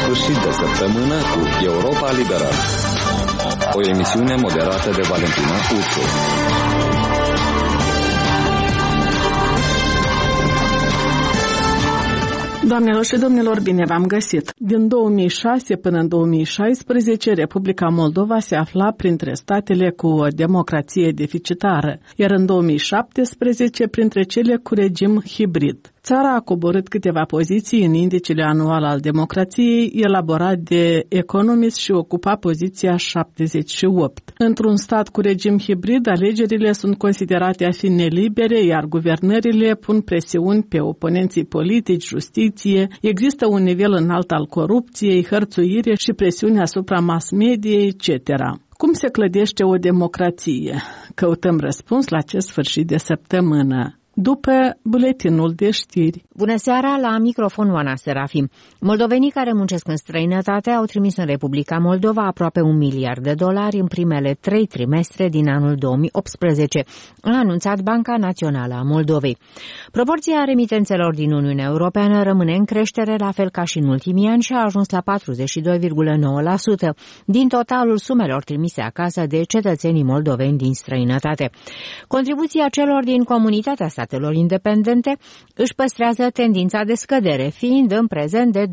sfârșit de săptămână cu Europa Liberă, o emisiune moderată de Valentina Ursu. Doamnelor și domnilor, bine v-am găsit! Din 2006 până în 2016, Republica Moldova se afla printre statele cu o democrație deficitară, iar în 2017 printre cele cu regim hibrid. Țara a coborât câteva poziții în indicele anual al democrației elaborat de Economist și ocupa poziția 78. Într-un stat cu regim hibrid, alegerile sunt considerate a fi nelibere, iar guvernările pun presiuni pe oponenții politici, justiție, există un nivel înalt al corupției, hărțuire și presiuni asupra mass mediei, etc. Cum se clădește o democrație? Căutăm răspuns la acest sfârșit de săptămână, după buletinul de știri. Bună seara, la microfon Oana Serafim. Moldovenii care muncesc în străinătate au trimis în Republica Moldova aproape $1 miliard în primele 3 trimestre din anul 2018, a anunțat Banca Națională a Moldovei. Proporția remitențelor din Uniunea Europeană rămâne în creștere, la fel ca și în ultimii ani, și a ajuns la 42,9% din totalul sumelor trimise acasă de cetățenii moldoveni din străinătate. Contribuția celor din comunitatea statelor independente își păstrează tendința de scădere, fiind în prezent de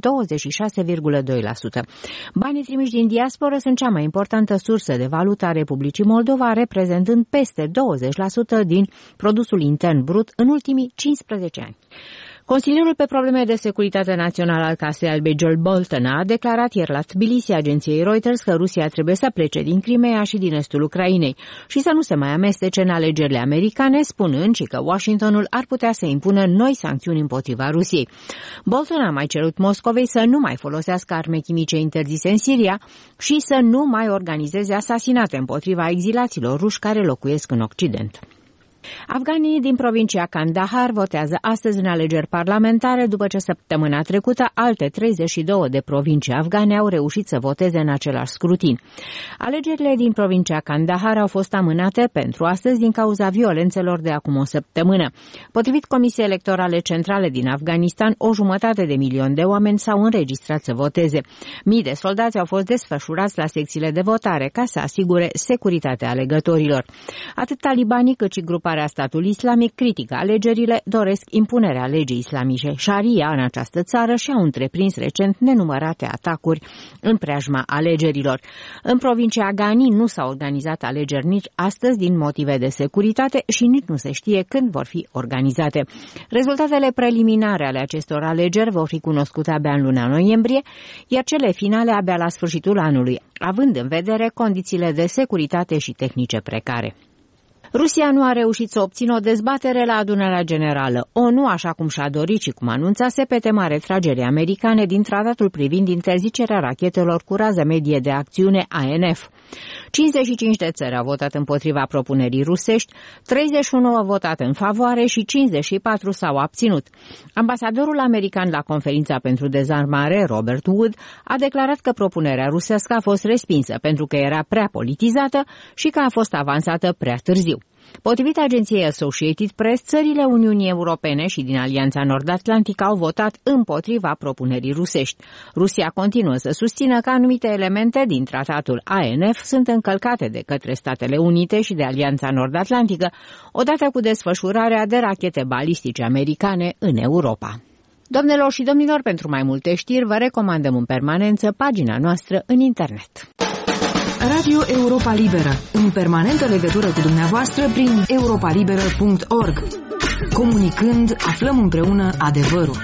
26,2%. Banii trimiși din diasporă sunt cea mai importantă sursă de valută a Republicii Moldova, reprezentând peste 20% din produsul intern brut în ultimii 15 ani. Consilierul pe probleme de securitate națională al Casei Albe, Joel Bolton, a declarat ieri la Tbilisi agenției Reuters că Rusia trebuie să plece din Crimea și din estul Ucrainei și să nu se mai amestece în alegerile americane, spunând și că Washingtonul ar putea să impună noi sancțiuni împotriva Rusiei. Bolton a mai cerut Moscovei să nu mai folosească arme chimice interzise în Siria și să nu mai organizeze asasinate împotriva exilaților ruși care locuiesc în Occident. Afganii din provincia Kandahar votează astăzi în alegeri parlamentare, după ce săptămâna trecută alte 32 de provincii afgane au reușit să voteze în același scrutin. Alegerile din provincia Kandahar au fost amânate pentru astăzi din cauza violențelor de acum o săptămână. Potrivit Comisiei Electorale Centrale din Afganistan, 1,5 milion de oameni s-au înregistrat să voteze. Mii de soldați au fost desfășurați la secțiile de votare ca să asigure securitatea alegătorilor. Atât talibanii cât și gruparea Statul Islamic critică alegerile, doresc impunerea legii islamice Sharia în această țară și au întreprins recent nenumărate atacuri în preajma alegerilor. În provincia Ghani nu s-au organizat alegeri nici astăzi din motive de securitate și nici nu se știe când vor fi organizate. Rezultatele preliminare ale acestor alegeri vor fi cunoscute abia în luna noiembrie, iar cele finale abia la sfârșitul anului, având în vedere condițiile de securitate și tehnice precare. Rusia nu a reușit să obțină o dezbatere la adunarea generală ONU, așa cum și-a dorit și cum anunțase, pe tema retragerii americane din tratatul privind interzicerea rachetelor cu rază medie de acțiune ANF. 55 de țări au votat împotriva propunerii rusești, 31 au votat în favoare și 54 s-au abținut. Ambasadorul american la conferința pentru dezarmare, Robert Wood, a declarat că propunerea rusească a fost respinsă pentru că era prea politizată și că a fost avansată prea târziu. Potrivit agenției Associated Press, țările Uniunii Europene și din Alianța Nord-Atlantică au votat împotriva propunerii rusești. Rusia continuă să susțină că anumite elemente din tratatul ANF sunt încălcate de către Statele Unite și de Alianța Nord-Atlantică, odată cu desfășurarea de rachete balistice americane în Europa. Doamnelor și domnilor, pentru mai multe știri, vă recomandăm în permanență pagina noastră în internet. Radio Europa Liberă, în permanentă legătură cu dumneavoastră prin europalibera.org. Comunicând, aflăm împreună adevărul.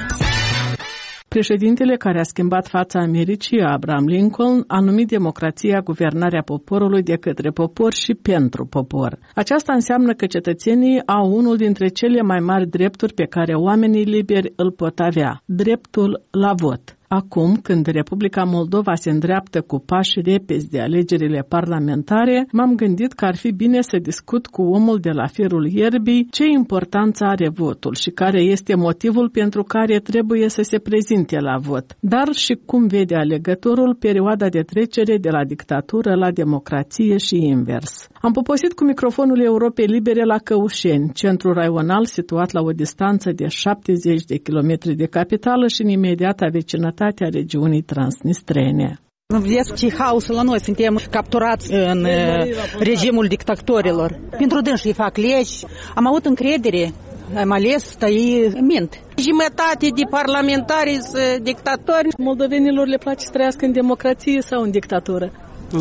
Președintele care a schimbat fața Americii, Abraham Lincoln, a numit democrația guvernarea poporului de către popor și pentru popor. Aceasta înseamnă că cetățenii au unul dintre cele mai mari drepturi pe care oamenii liberi îl pot avea, dreptul la vot. Acum, când Republica Moldova se îndreaptă cu pași repezi de alegerile parlamentare, m-am gândit că ar fi bine să discut cu omul de la firul ierbii ce importanță are votul și care este motivul pentru care trebuie să se prezinte la vot, dar și cum vede alegătorul perioada de trecere de la dictatură la democrație și invers. Am poposit cu microfonul Europei Libere la Căușeni, centru raional situat la o distanță de 70 de kilometri de capitală și în imediata vecinătate a regiunii transnistrene. Vedeți ce haosul la noi, suntem capturați în regimul dictatorilor. Pentru dânsii fac legi, am avut încredere, am ales, tăi mint. Jumătate de parlamentari sunt dictatori. Moldovenilor le place să trăiască în democrație sau în dictatură?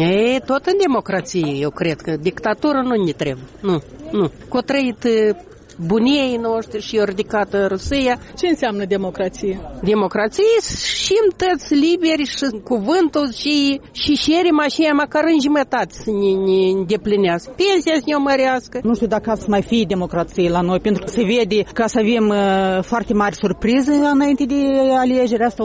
E tot în democrație, eu cred că dictatură nu ne trebuie. Nu. Cu trăit bunii noștri și ridicată Rusia. Ce înseamnă democrație? Democrație și toți liberi și cuvântul și cerem așa măcar în jumătate să ne îndeplinească. Pensia să ne o mărească. Nu știu dacă să mai fie democrație la noi, pentru că se vede că să avem foarte mari surprize înainte de alegeri, asta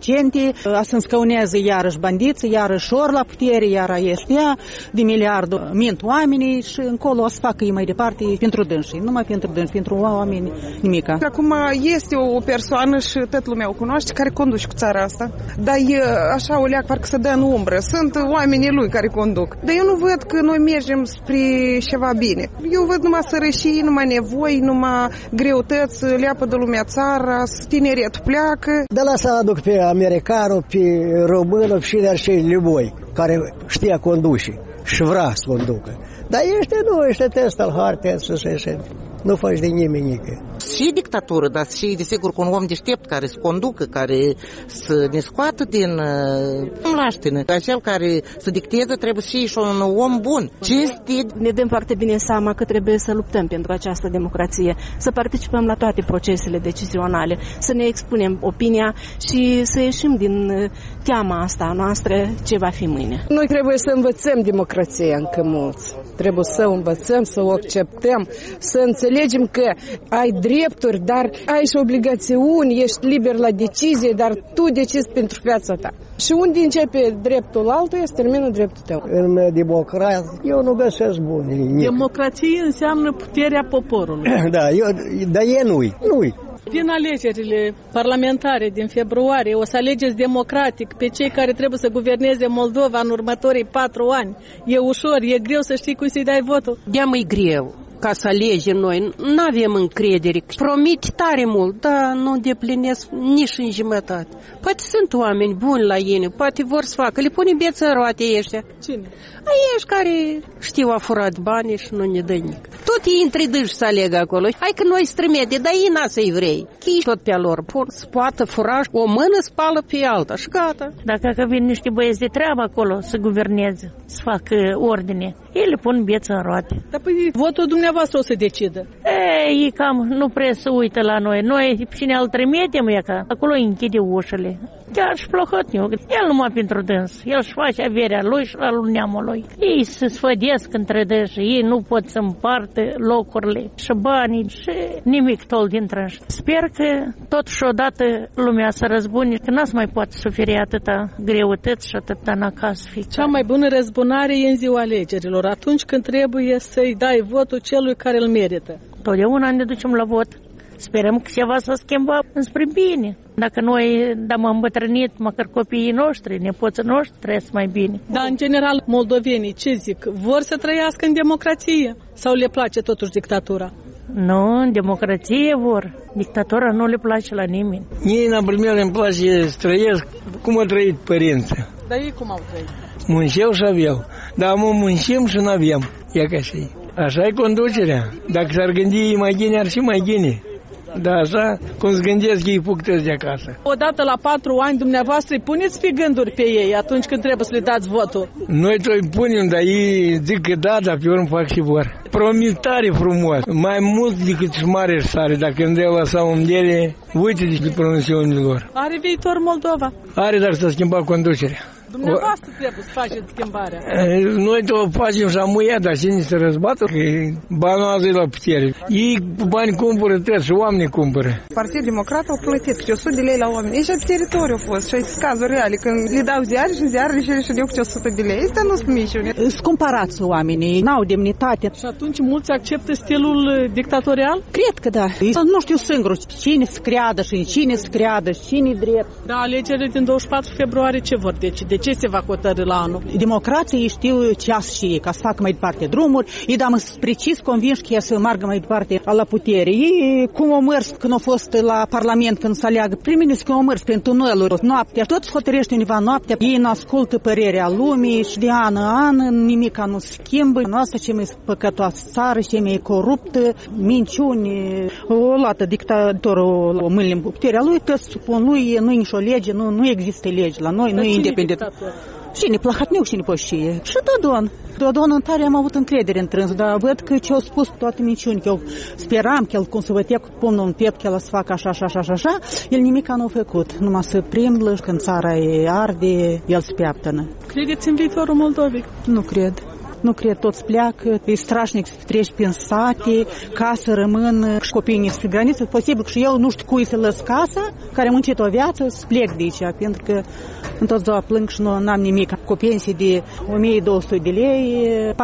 100%. Să înscăunează iarăși bandiți, iarăși ori la putere, iar ăștia de miliardul mint oamenii și încolo o să facă ei mai departe pentru dânsii, numai pentru dânsii. Pentru oameni nimica. Acum este o persoană și toată lumea o cunoaște care conduce cu țara asta, dar e așa o leac parcă să dă în umbră. Sunt oamenii lui care conduc. Dar eu nu văd că noi mergem spre ceva bine. Eu văd numai sărășii, numai nevoi, numai greutăți, leapă de lumea țara, tineretul pleacă. De la să aduc pe americanul, pe românul și de cei liboi care știa conduce și vrea să conducă. Dar ăștia testă-l harte să nu faci de nimeni. Și dictatură, dar și, desigur, cu un om deștept care să conducă, care să ne scoată din laștină. Acel care să dicteze trebuie și un om bun, cinstit. Ne dăm foarte bine seama că trebuie să luptăm pentru această democrație, să participăm la toate procesele decizionale, să ne expunem opinia și să ieșim din teama asta noastră ce va fi mâine. Noi trebuie să învățăm democrația încă mulți. Trebuie să o învățăm, să o acceptăm, să înțelegem că ai drepturi, dar ai și obligațiuni, ești liber la decizie, dar tu decizi pentru viața ta. Și unde începe dreptul altuia, se termină dreptul tău. În democrație eu nu găsesc bun. Democrație înseamnă puterea poporului. Dar e nu-i. Din alegerile parlamentare din februarie, o să alegeți democratic pe cei care trebuie să guverneze Moldova în următorii 4 ani. E ușor, e greu să știi cui să-i dai votul? De-a-mi greu ca să alegem noi. Nu avem încredere. Promit tare mult, dar nu deplinesc nici în jumătate. Poate sunt oameni buni la ei, poate vor să facă. Le pune beță în roate ăștia. Cine? Ești care știu a furat banii și nu ne dă nimic. Tot ei întridâși să alegă acolo. Hai că noi strămete, dar ei n-a-să-i vrei. Chii tot pe-a lor. Pun spată, furaj, o mână spală pe alta și gata. Dacă vin niște băieți de treabă acolo să guverneze, să facă ordine, ei le pun beță în roate. Dar păi votul dumneavoastră o să decidă. Ei cam nu prea să uită la noi. Noi cine îl trimitem e că acolo îi închide ușile. Chiar și Plăhotniu, el numai pentru dâns. El își face averea lui și la lui neamul lui. Ei se sfădesc între dâns, ei nu pot să împartă locurile și banii și nimic tol dintre ei. Sper că totuși odată lumea să răzbune, că n-ați mai poate suferi atâta greutăți și atâta nacas fi. Cea mai bună răzbunare e în ziua alegerilor, atunci când trebuie să-i dai votul celui care îl merită. Totdeauna ne ducem la vot. Sperăm că ceva s-a schimbat înspre bine. Dacă noi am îmbătrânit, măcar copiii noștri, nepoții noștri, trăiesc mai bine. Dar, în general, moldovenii, ce zic? Vor să trăiască în democrație? Sau le place totuși dictatura? Nu, în democrație vor. Dictatura nu le place la nimeni. Ei, în primul îmi place să trăiesc cum au trăit părinții. Dar ei cum au trăit? Munceau și aveau. Dar mă muncim și nu aveam. Ia ca și așa e conducerea. Dacă s-ar gândi mai bine, ar fi mai bine. Da, așa, cum se gândesc ei puctăți de acasă. Odată la 4 ani, dumneavoastră îi puneți pe gânduri pe ei atunci când trebuie să le dați votul? Noi tot îi punem, dar ei zic că da, dar pe urmă fac și vor. Promit tare frumos, mai mult decât și mare sare, dacă îmi dea lăsa umdele, uite de promisiunile lor. Are viitor Moldova? Are, dar s-a schimbat conducerea. Dumneavoastră trebuie să faceți schimbarea. Noi tot facem și amuia, dar cine se răzbată? Că banoază la putere. Ei cu bani cumpără tot și oamenii cumpără. Partidul Democrat au plătit câte 100 de lei la oameni. Ei și pe teritoriu au fost. Și ai cazuri reale. Când le dau ziare și ziarele și le dau câte 100 de lei. Asta nu sunt mici. Sunt cumpărați oamenii, n-au demnitate. Și atunci mulți acceptă stilul dictatorial? Cred că da. Nu știu singur cine se creadă și cine se creadă, cine drept. Da, alegerile din 24 februarie ce vor decide? ce se va hotărî la anul. Democrații știu ce și ei, ca să facă mai departe drumuri, ei dar precis convinși că să meargă mai departe la putere. Ei cum o mers când au fost la Parlament, când să aleagă, primele cum o mers prin tuneluri, noaptea, tot se hotărăște undeva noaptea, ei nu ascultă părerea lumii și de an în an nimic nu se schimbă. Asta ce mai păcătoasă țară, ce mai coruptă, minciuni, o luată dictatorul o mâinile în puterea lui, că spun lui, nu e nicio lege, nu există lege la noi, nu e independent. Și Plahotniuc și Nipoșie. Și Dodon în tare am avut încredere în trâns, dar văd că ce au spus toate minciuni, că eu speram că el cum să vătea cu pumnul în piept, că el să facă așa, el nimic nu a făcut. Numai să primlă, când țara e arde, el se peaptănă. Credeți în viitorul Moldovei? Nu cred. Nu cred, toți pleacă, e strașnic să treci prin sate, casă rămân și copiii spre graniță. Posibil că și eu nu știu cui să lăs casa, care a muncit o viață, să plec de aici, pentru că întotdeauna plâng și nu am nimic. Cu pensii de 1200 de lei,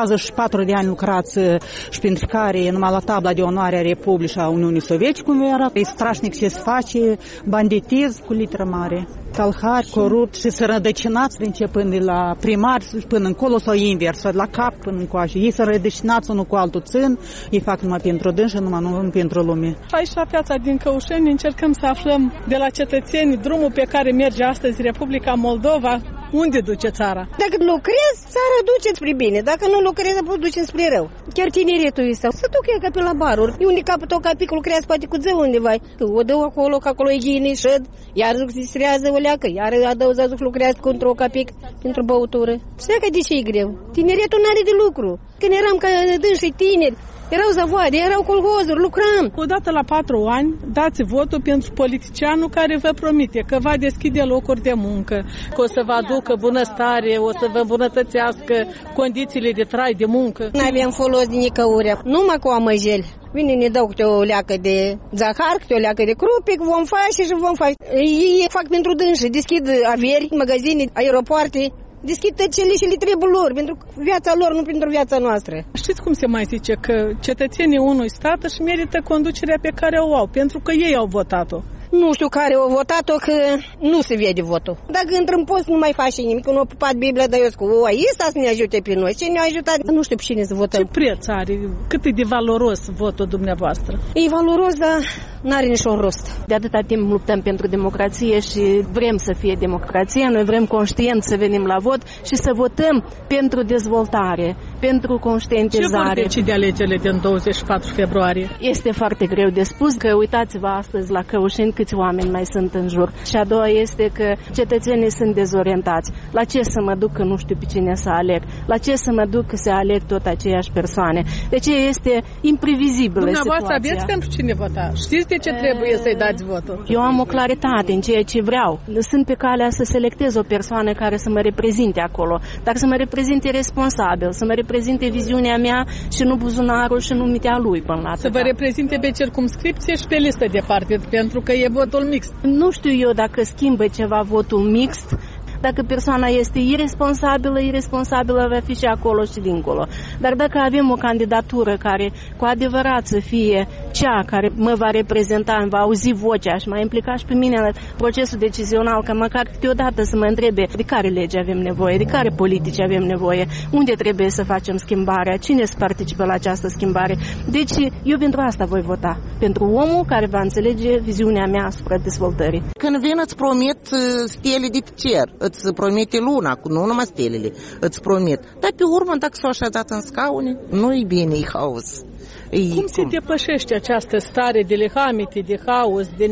44 de ani lucrați și pentru care numai la tabla de onoare a Republicii a Uniunii Sovietice, cum era, e strașnic ce se face, banditism cu literă mare. Talhari, corupt și sărădăcinați începând de la primari până încolo sau invers, la cap până încoace. Ei sărădăcinați unul cu altul țin, ei fac numai pentru dânsi, numai nu pentru lume. Aici la piața din Căușeni încercăm să aflăm de la cetățeni drumul pe care merge astăzi Republica Moldova. Unde duce țara? Dacă lucrezi, țara duce spre bine. Dacă nu lucrezi, poți duce spre rău. Chiar tineretul ăsta să ducă ca pe la baruri. E unde capătă o capic, lucrează poate cu zău undeva. O dă acolo, că acolo e ghine, șăd, iar se distrează o leacă, iar adăuzează că lucrează contra o capic pentru băutură. Știa că de ce e greu? Tineretul n-are de lucru. Când eram ca dânsi tineri, erau zavoade, erau colhozuri, lucram. Odată la 4 ani dați votul pentru politicianul care vă promite că va deschide locuri de muncă, că o să vă aducă bunăstare, o să vă îmbunătățească condițiile de trai, de muncă. Nu avem folos din nicăurea, numai cu amăjeli. Vine, ne dau câte o leacă de zahar, câte o leacă de crupic, vom face și vom face. Ei fac pentru dânsi, deschid averi, magazine, aeropoarte. Deschid tăcele și le trebuie lor, pentru viața lor, nu pentru viața noastră. Știți cum se mai zice? Că cetățenii unui stat își merită conducerea pe care o au, pentru că ei au votat-o. Nu știu care au votat-o, că nu se vede votul. Dacă într-un post nu mai face nimic, nu a pupat Biblia, dar eu zic, ăsta să ne ajute pe noi. Ce ne-a ajutat? Nu știu pe cine să votăm. Ce preț are? Cât e de valoros votul dumneavoastră? E valoros, dar n-are niciun rost. De atâta timp luptăm pentru democrație și vrem să fie democrație. Noi vrem conștient să venim la vot și să votăm pentru dezvoltare, pentru conștientizare. Ce vor decide alegerile din 24 februarie? Este foarte greu de spus, că uitați-vă astăzi la Căușeni câți oameni mai sunt în jur. Și a doua este că cetățenii sunt dezorientați. La ce să mă duc că nu știu pe cine să aleg? La ce să mă duc să aleg tot aceeași persoane? Deci este imprevizibilă Dumneavoastră situația. aveți pentru cine vota? Știți de ce trebuie să-i dați votul? Eu am o claritate în ceea ce vreau. Sunt pe calea să selectez o persoană care să mă reprezinte acolo, dar să mă reprezinte responsabil, să mă reprezinte viziunea mea și nu buzunarul și nu mitea lui până la Să vă reprezinte pe circumscripție și pe listă de partid, pentru că e votul mixt. Nu știu eu dacă schimbă ceva votul mixt. Dacă persoana este irresponsabilă va fi și acolo și dincolo. Dar dacă avem o candidatură care cu adevărat să fie cea care mă va reprezenta, îmi va auzi vocea și m-a implicat și pe mine în procesul decizional, că măcar câteodată să mă întrebe de care lege avem nevoie, de care politici avem nevoie, unde trebuie să facem schimbarea, cine să participe la această schimbare. Deci eu pentru asta voi vota. Pentru omul care va înțelege viziunea mea asupra dezvoltării. Când vin îți promit stele de cer, îți promite luna, nu numai stelele, îți promit. Dar pe urmă, dacă s-au așezat în scaune, nu-i bine, e haos. Cum se depășește această stare de lehamite, de haos, de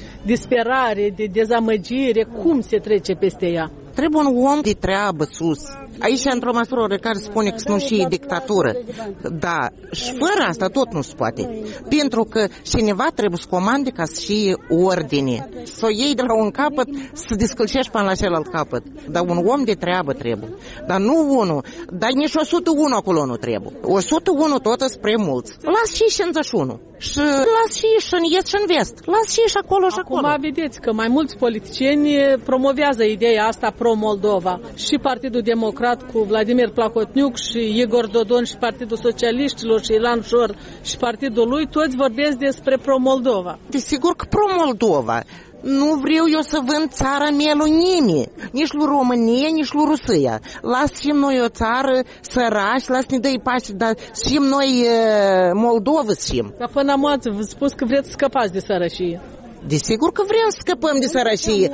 disperare, de dezamăgire? Cum se trece peste ea? Trebuie un om de treabă sus. Aici, într-o măsură care spune că nu și e dictatură. Da, și fără asta tot nu se poate. Pentru că cineva trebuie să comande ca să și ordine. Să o iei de la un capăt, să descălcești până la celălalt capăt. Dar un om de treabă trebuie. Dar nu unul. Dar nici 101 acolo nu trebuie. 101 tot spre mulți. Las și 51. Și las și în est și în vest. Las și acolo și acolo. Acum vedeți că mai mulți politicieni promovează ideea asta pro-Moldova. Și Partidul Democrat cu Vladimir Plahotniuc și Igor Dodon și Partidul Socialiștilor și Ilan Șor și partidul lui, toți vorbesc despre pro-Moldova. Desigur că pro-Moldova. Nu vreau eu să vând țara mea lui nimeni, nici lui România, nici lui Rusia. Las și noi o țară sărași, las ne dă-i pace, dar și noi Moldova știm. Ca până amoață, vă spus că vreți să scăpați de sărășie. Desigur că vrem să scăpăm de sărășie.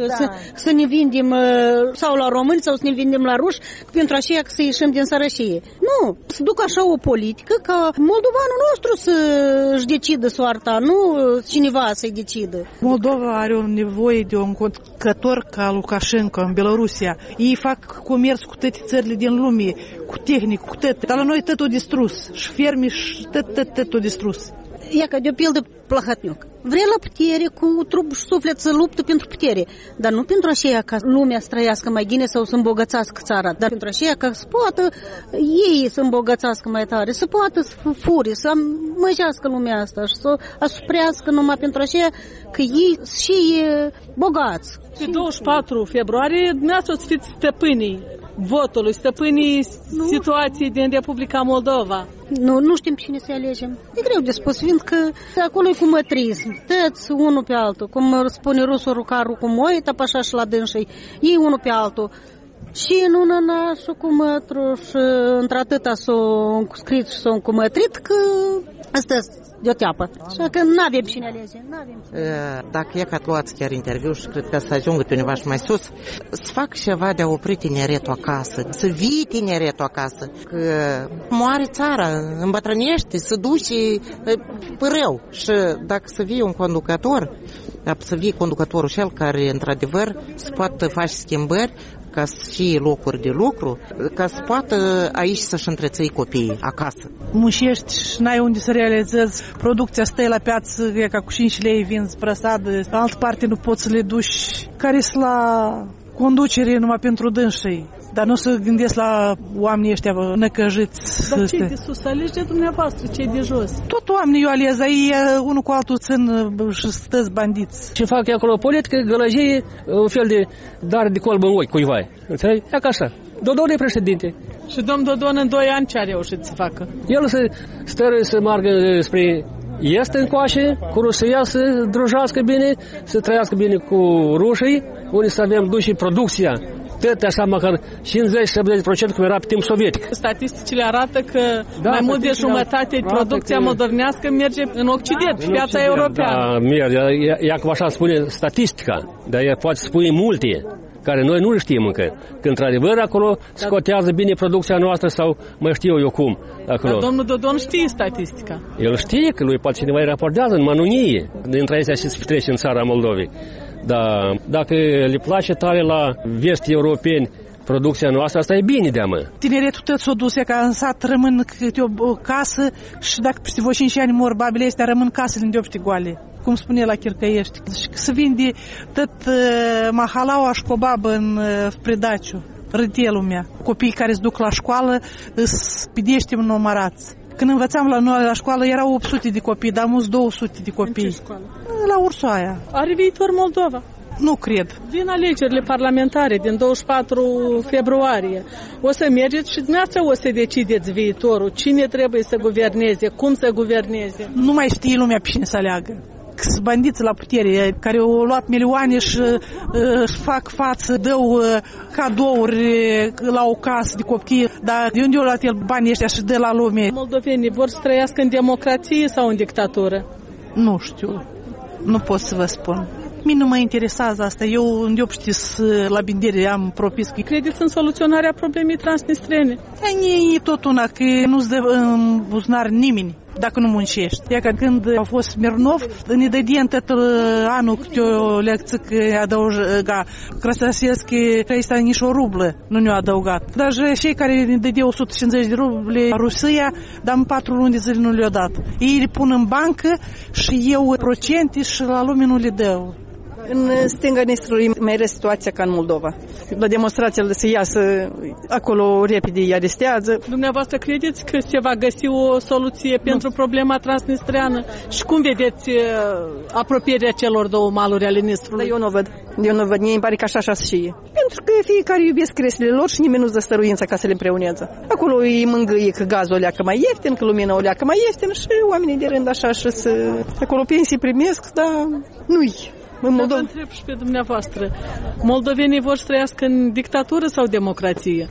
Să ne vindem sau la români sau să ne vindem la ruși pentru așa că să ieșim din sărășie. Nu, să duc așa o politică ca moldovanul nostru să-și decidă soarta, nu cineva să-i decidă. Moldova are o nevoie de un conducător ca Lukashenko în Belarusia. Ei fac comerț cu toate țările din lume, cu tehnică, cu tot. Dar la noi totul distrus. Și fermi și totul distrus. Ia ca de o pildă Plahotniuc. Vrea la putere, cu trup și suflet să luptă pentru putere, dar nu pentru așa ca lumea să trăiască mai bine sau să îmbogățească țara, dar pentru așa ca să poată ei să îmbogățească mai tare, să poată să fure, să măjească lumea asta și să asuprească numai pentru așa că ei și bogați. Pe 24 februarie dumneavoastră o să fiți stăpânii votului, stăpânii situației din Republica Moldova. Nu știm cine să alegem. E greu de spus, fiindcă acolo e cu mătrism. Tăți unul pe altul. Cum spune rusul, rucarul cu moi, așa și la dânsii. Ei unul pe altul. Și în una și cu mătru și într-atâta s-o scris și s-o încumătrit că asta de o teapă. Așa că n-avem cine alege. Dacă e că luați chiar interviu și cred că să ajungă pe undeva și mai sus, să fac ceva de a opri tineretul acasă, să vii tineretul acasă, că moare țara, îmbătrânește, se duce rău. Și dacă să vii un conducător, să vii conducătorul cel care într-adevăr să poată face schimbări, ca să fie locuri de lucru, ca să poată aici să-și întreței copiii acasă. Muncești și n-ai unde să realizezi, producția stă la piață, e ca cu 5 lei vinzi prăsadă, în altă parte nu poți să le duci, care sunt la conducere numai pentru dânsii. Dar nu să gândesc la oamenii ăștia năcăjiți. Dar cei de sus alege dumneavoastră, cei de jos? Tot oamenii eu alez, ei unul cu altul țin și stăți bandiți. Ce fac acolo politică, gălăgie, un fel de dar de colbă în ochi cuiva. Înțelegi? E ca așa. Dodon e președinte. Și domnul Dodon în 2 ani ce a reușit să facă? El să meargă spre est încoace, cu Rusia să drujească bine, să trăiască bine cu rușii, unde să avem duși producția. Tot așa măcar 50-70% cum era pe timp sovietic. Statisticile arată că mai mult de jumătate producția moldovenească merge în Occident, pe piața europeană. Da, merge. Ea cum așa spune statistica, dar ea poate spune multe, care noi nu le știm încă. Că într-adevăr acolo scotează bine producția noastră sau mai știu eu cum. Acolo. Dar domnul Dodon știe statistica. El știe că lui poate cineva îi raportează în manunie dintre acestea și se trece în țara Moldovei. Dar dacă le place tare la vesti europeni producția noastră, asta e bine de-amă. Tineretul tot s-a dus, ca în sat rămân câte o casă și dacă peste 5 ani mor babile astea, rămân casele de obște goale. Cum spune la Chircăiești. Și să vinde tot mahalaua și cobabă în Predaciu, râtelul mea. Copiii care se duc la școală îs pidește numărați. Când învățam la noi la școală erau 800 de copii, dar am 200 de copii. În ce școală? La Ursoaia. Are viitor Moldova? Nu cred. Vin alegerile parlamentare din 24 februarie. O să mergeți și dumneavoastră o să decideți viitorul. Cine trebuie să guverneze, cum să guverneze. Nu mai știe lumea pe cine să aleagă. Sunt bandiți la putere care au luat milioane și fac față, dau cadouri la o casă de copii, dar de unde au luat el banii ăștia și de la lume? Moldovenii vor să trăiască în democrație sau în dictatură? Nu știu, nu pot să vă spun. Mine nu mă interesează asta. Eu unde știți la bindere am propus. Credeți în soluționarea problemei transnistrene? E tot una, că nu-ți dă în buzunar nimeni dacă nu muncești. Ia că când a fost Smirnov, ne dădea tot anul câte o lecție că adăuga Krasnăsescu că este nici o rublă, nu ne-a adăugat. Dar cei care ne dădeau 150 de ruble Rusia, dar în 4 luni de zile nu le-au dat. Ei le pun în bancă și eu procente și la lume nu le dau. În stânga Nistrului mai era situația ca în Moldova. La demonstrațiile se iasă acolo repede îi arestează. Dumneavoastră credeți că se va găsi o soluție pentru problema transnistreană? Și cum vedeți apropierea celor două maluri ale Nistrului? Eu nu văd. Mie îmi pare că așa și e. Pentru că fiecare iubesc cresile lor și nimeni nu-ți dă stăruința ca să le împreunează. Acolo îi mângâie că gazul o leacă mai ieftin, că lumina o leacă mai ieftin și oamenii de rând așa și acolo pensii primesc, dar nu-i. În Moldova. Vă întreb și pe dumneavoastră, moldovenii vor să trăiască în dictatură sau democrație?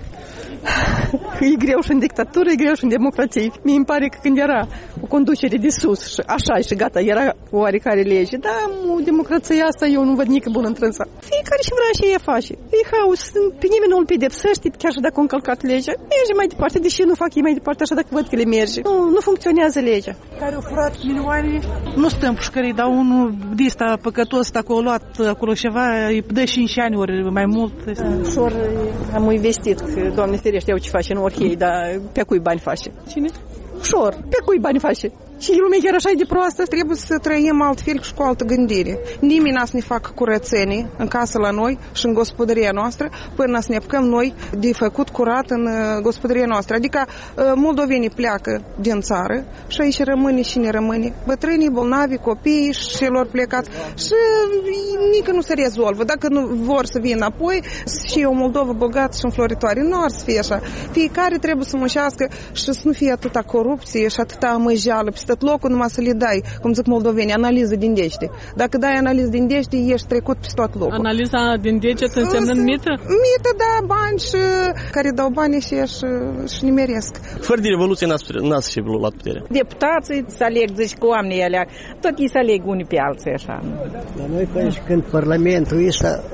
E greu și în dictatură, e greu și în democrație. Mie îmi pare că când era o conducere de sus și așa și gata, era oarecare lege. Da, democrația asta eu nu văd nici bun întrânsa. Fiecare și vrea și ea face. E haos, pe nimeni nu îl pedepsește, chiar și dacă a încălcat legea. Merge mai departe, deși nu fac ei mai departe așa dacă văd că le merge. Nu funcționează legea. Care au furat milioane, nu stăm pușcării, dar unul de ăsta păcătos, dacă a luat acolo ceva, îi dă 5 ani ori mai mult. Ușor am investit, Doamne ferește, eu ce face în orhei, dar pe cui bani face? Cine? Ușor, pe cui bani face? Și lumea chiar așa e de proastă. Trebuie să trăim altfel și cu altă gândire. Nimeni n-a să ne facă curățenii în casă la noi și în gospodăria noastră până să ne apucăm noi de făcut curat în gospodăria noastră. Adică moldovenii pleacă din țară și aici rămâne cine rămâne. Bătrânii, bolnavi, copiii și celor plecați. Și nici nu se rezolvă. Dacă nu vor să vină înapoi și o Moldovă bogată și înfloritoare, nu ar să fie așa. Fiecare trebuie să muncească și să nu fie atâta corupție și atâta amăjeală peste tot locul, numai să le dai, cum zic moldovenii, analiză din dește. Dacă dai analiză din dește, ești trecut peste tot locul. Analiza din deget înseamnă mită? Mită, da, bani și care dau bani și nimeresc. Fără de revoluție n-ați și luat puterea. Deputații să aleg, zici că oamenii alea, tot ei să aleg unii pe alții, așa. Dar noi când Parlamentul ăsta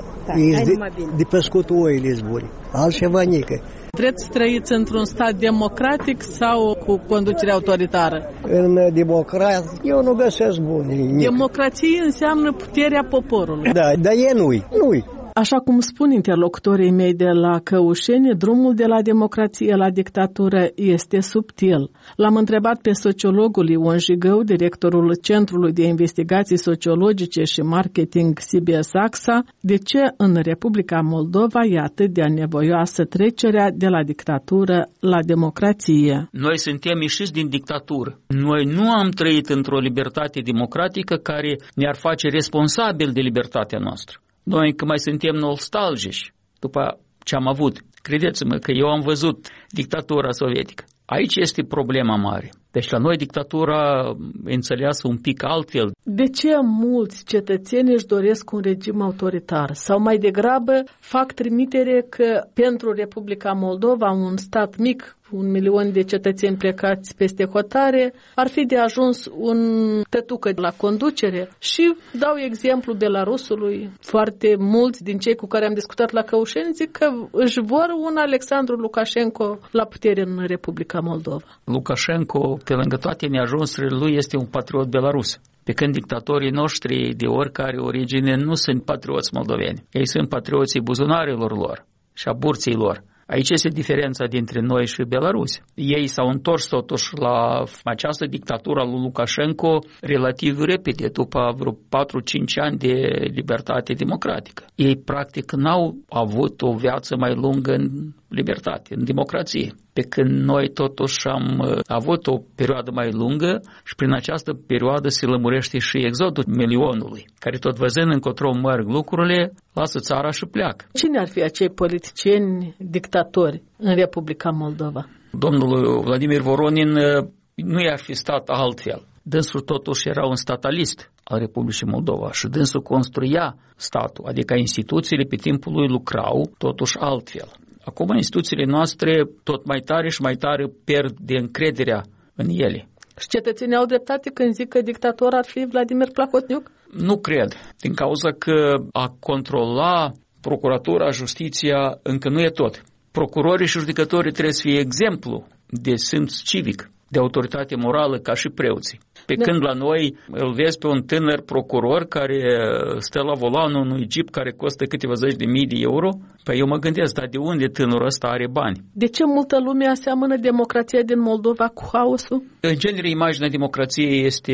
de pescut oile zbuni, altceva nică. Vreți să trăiți într-un stat democratic sau cu conducere autoritară? În democrat, eu nu găsesc bun. Democrație înseamnă puterea poporului. Da, dar e nu-i. Așa cum spun interlocutorii mei de la Căușeni, drumul de la democrație la dictatură este subtil. L-am întrebat pe sociologul Ion Jigău, directorul Centrului de Investigații Sociologice și Marketing CBS AXA, de ce în Republica Moldova e atât de anevoioasă trecerea de la dictatură la democrație. Noi suntem ieșiți din dictatură. Noi nu am trăit într-o libertate democratică care ne-ar face responsabili de libertatea noastră. Noi încă mai suntem nostalgici după ce am avut. Credeți-mă că eu am văzut dictatura sovietică. Aici este problema mare. Deci la noi dictatura e înțeleasă un pic altfel. De ce mulți cetățeni își doresc un regim autoritar? Sau mai degrabă fac trimitere că pentru Republica Moldova, un stat mic, 1 milion de cetățeni plecați peste hotare, ar fi de ajuns un tătucă la conducere. Și dau exemplu Belarusului. Foarte mulți din cei cu care am discutat la Căușeni zic că își vor un Alexandru Lukashenko la putere în Republica Moldova. Lukashenko, pe lângă toate neajunsurile lui, este un patriot belarus. Pe când dictatorii noștri de oricare origine nu sunt patrioți moldoveni. Ei sunt patrioții buzunarelor lor și a burții lor. Aici este diferența dintre noi și Belarus. Ei s-au întors totuși la această dictatură lui Lukashenko relativ repede, după vreo 4-5 ani de libertate democratică. Ei practic n-au avut o viață mai lungă în libertate, în democrație. Pe când noi totuși am avut o perioadă mai lungă și prin această perioadă se lămurește și exodul milionului, care tot văzând încotro merg lucrurile, lasă țara și pleacă. Cine ar fi acei politicieni dictatori în Republica Moldova? Domnul Vladimir Voronin nu i-ar fi stat altfel. Dânsul totuși era un statalist al Republicii Moldova și dânsul construia statul, adică instituțiile pe timpul lui lucrau totuși altfel. Acum instituțiile noastre tot mai tare și mai tare pierd de încrederea în ele. Și cetățenii au dreptate când zic că dictator ar fi Vladimir Plahotniuc? Nu cred, din cauza că a controla procuratura, justiția încă nu e tot. Procurorii și judecătorii trebuie să fie exemplu de simț civic, de autoritate morală ca și preoții. Pe când la noi îl vezi pe un tânăr procuror care stă la volanul unui jeep care costă câteva zeci de mii de euro, păi eu mă gândesc, dar de unde tânărul ăsta are bani? De ce multă lume aseamănă democrația din Moldova cu haosul? În genere, imaginea democrației este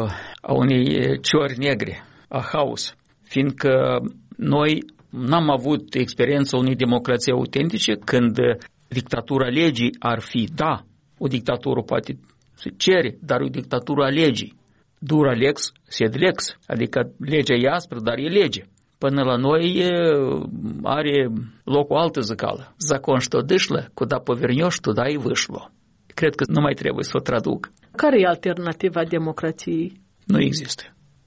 a unei ciori negre, a haos, fiindcă noi n-am avut experiența unei democrații autentice când dictatura legii ar fi, da, o dictatură poate se cere, dar e o dictatură a legii. Dura lex, sed lex, adică legea e aspră, dar e lege. Până la noi are loc o altă zăcală. Zakon što dâșlă, cuda povernios, tuda i vâșlo. Cred că nu mai trebuie să o traduc. Care e alternativa democrației? Nu există.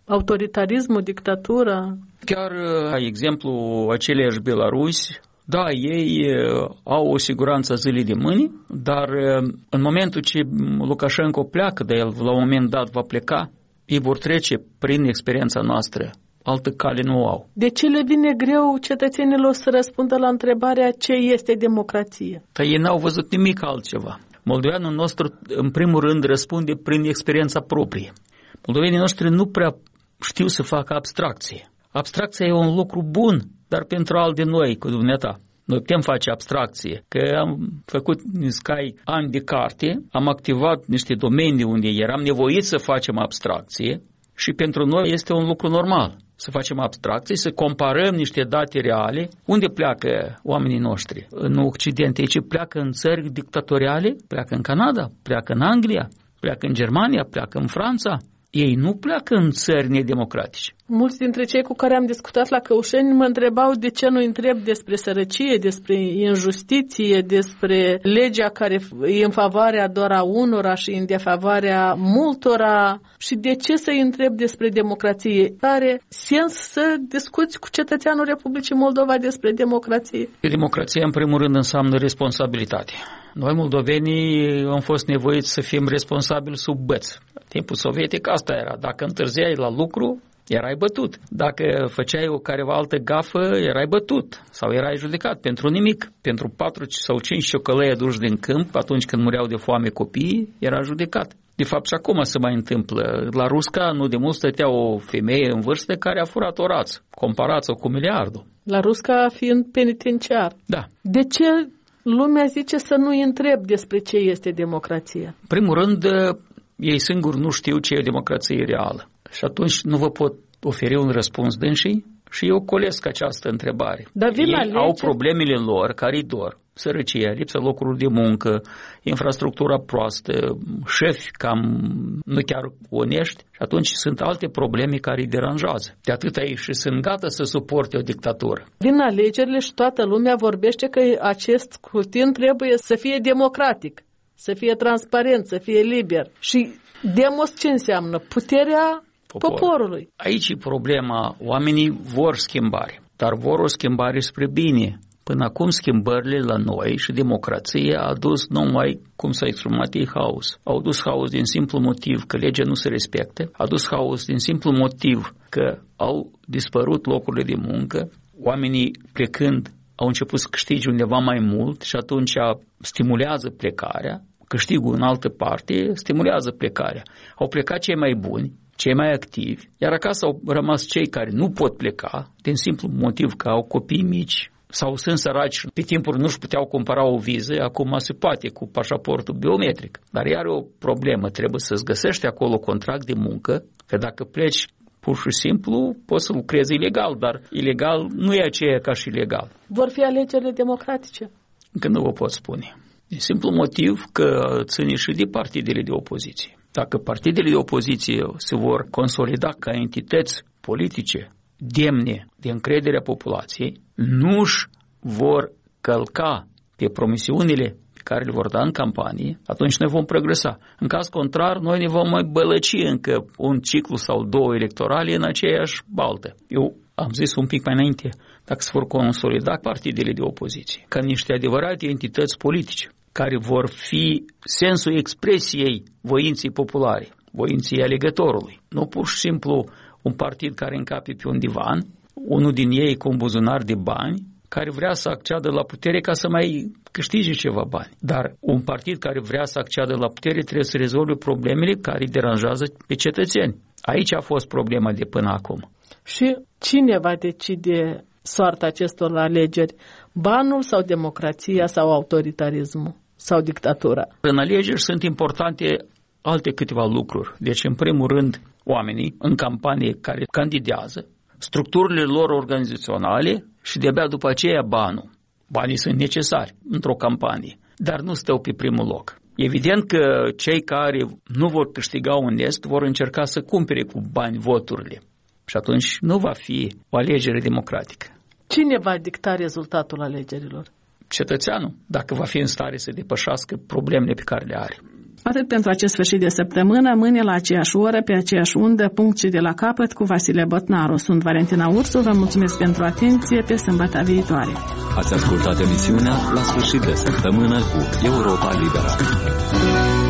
Autoritarismul, dictatura? Chiar exemplu aceleași belarusi, da, ei au o siguranță a zilei de mâine, dar în momentul ce Lukashenko pleacă de el, la un moment dat va pleca, ei vor trece prin experiența noastră. Altă cale nu au. De ce le vine greu cetățenilor să răspundă la întrebarea ce este democrație? Că ei n-au văzut nimic altceva. Moldoveanul nostru, în primul rând, răspunde prin experiența proprie. Moldovenii noștri nu prea știu să facă abstracție. Abstracția e un lucru bun, dar pentru al de noi, cu dumneata. Noi putem face abstracție, că am făcut niscai ani de carte, am activat niște domenii unde eram nevoiți să facem abstracție și pentru noi este un lucru normal să facem abstracție, să comparăm niște date reale. Unde pleacă oamenii noștri? În Occident, ei pleacă în țări dictatoriale, pleacă în Canada, pleacă în Anglia, pleacă în Germania, pleacă în Franța. Ei nu pleacă în țări nedemocratice. Mulți dintre cei cu care am discutat la Căușeni mă întrebau de ce nu întreb despre sărăcie, despre injustiție, despre legea care e în favoarea doar a unora și în defavoarea multora și de ce să-i întreb despre democrație. Are sens să discuți cu cetățeanul Republicii Moldova despre democrație? Democrația, în primul rând, înseamnă responsabilitate. Noi, moldovenii, am fost nevoiți să fim responsabili sub băț. Timpul sovietic asta era. Dacă întârziai la lucru, erai bătut. Dacă făceai o careva altă gafă, erai bătut sau erai judecat pentru nimic. Pentru 4 sau 5 ciocolăi aduși din câmp, atunci când mureau de foame copiii, era judecat. De fapt, și acum se mai întâmplă. La Rusca, nu de mult, stătea o femeie în vârstă care a furat o rață. Comparați-o cu miliardul. La Rusca fiind penitenciar. Da. De ce lumea zice să nu-i întreb despre ce este democrația? În primul rând, ei singuri nu știu ce e democrație reală. Și atunci nu vă pot oferi un răspuns dânsii și eu colesc această întrebare. Dar ei au problemele lor care îi dor. Sărăcia, lipsa locurilor de muncă, infrastructura proastă, șefi cam nu chiar onești și atunci sunt alte probleme care îi deranjează. De atât ei și sunt gata să suporte o dictatură. Din alegerile și toată lumea vorbește că acest scrutin trebuie să fie democratic, să fie transparent, să fie liber. Și demos ce înseamnă? Puterea poporului. Aici e problema. Oamenii vor schimbare, dar vor o schimbare spre bine. Până acum schimbările la noi și democrația a dus numai, cum s-a exprimat ei, haos. Au dus haos din simplu motiv că legea nu se respectă, a dus haos din simplu motiv că au dispărut locurile de muncă, oamenii plecând au început să câștige undeva mai mult și atunci stimulează plecarea, câștigul în altă parte stimulează plecarea. Au plecat cei mai buni, cei mai activi, iar acasă au rămas cei care nu pot pleca din simplu motiv că au copii mici, sau sunt săraci, pe timpuri nu-și puteau cumpăra o viză, acum se poate cu pașaportul biometric. Dar iar o problemă, trebuie să-ți găsești acolo contract de muncă, că dacă pleci pur și simplu, poți să lucrezi ilegal, dar ilegal nu e aceea ca și legal. Vor fi alegerile democratice? Încă nu vă pot spune. Din simplu motiv că ține și de partidele de opoziție. Dacă partidele de opoziție se vor consolida ca entități politice demne de încrederea populației, nu-și vor călca pe promisiunile pe care le vor da în campanie, atunci ne vom progresa. În caz contrar, noi ne vom mai bălăci încă un ciclu sau 2 electorale în aceeași baltă. Eu am zis un pic mai înainte, dacă se vor consolida partidele de opoziție, ca niște adevărate entități politice, care vor fi sensul expresiei voinței populare, voinței alegătorului, nu pur și simplu un partid care încape pe un divan, unul din ei cu un buzunar de bani, care vrea să acceadă la putere ca să mai câștige ceva bani. Dar un partid care vrea să acceadă la putere trebuie să rezolve problemele care îi deranjează pe cetățeni. Aici a fost problema de până acum. Și cine va decide soarta acestor alegeri? Banul sau democrația sau autoritarismul sau dictatura? În alegeri sunt importante alte câteva lucruri. Deci, în primul rând, oamenii în campanie care candidează, structurile lor organizaționale și de-abia după aceea banul. Banii sunt necesari într-o campanie, dar nu stau pe primul loc. Evident că cei care nu vor câștiga un nest vor încerca să cumpere cu bani voturile și atunci nu va fi o alegere democratică. Cine va dicta rezultatul alegerilor? Cetățeanul, dacă va fi în stare să depășească problemele pe care le are. Atât pentru acest sfârșit de săptămână, mâine la aceeași oră, pe aceeași undă, punct și de la capăt cu Vasile Botnaru. Sunt Valentina Ursu, vă mulțumesc pentru atenție, pe sâmbătă viitoare. Ați ascultat emisiunea La sfârșit de săptămână cu Europa Liberă.